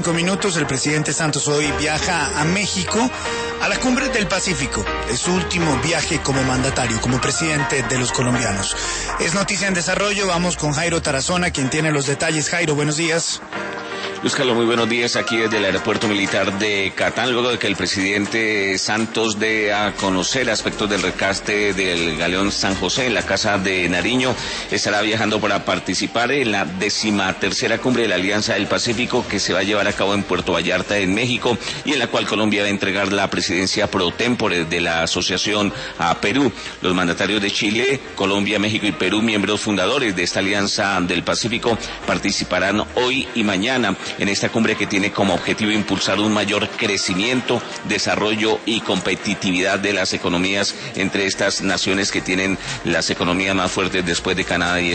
Minutos, el presidente Santos hoy viaja a México, a la Cumbre del Pacífico. Es su último viaje como mandatario, como presidente de los colombianos. Es noticia en desarrollo, vamos con Jairo Tarazona, quien tiene los detalles. Jairo, buenos días. Luis Carlos, muy buenos días aquí desde el aeropuerto militar de Catán, luego de que el presidente Santos dé a conocer aspectos del rescate del galeón San José en la Casa de Nariño. Estará viajando para participar en la 13ª cumbre de la Alianza del Pacífico, que se va a llevar a cabo en Puerto Vallarta, en México, y en la cual Colombia va a entregar la presidencia pro tempore de la asociación a Perú. Los mandatarios de Chile, Colombia, México y Perú, miembros fundadores de esta Alianza del Pacífico, participarán hoy y mañana en esta cumbre, que tiene como objetivo impulsar un mayor crecimiento, desarrollo y competitividad de las economías entre estas naciones que tienen las economías más fuertes después de Canadá y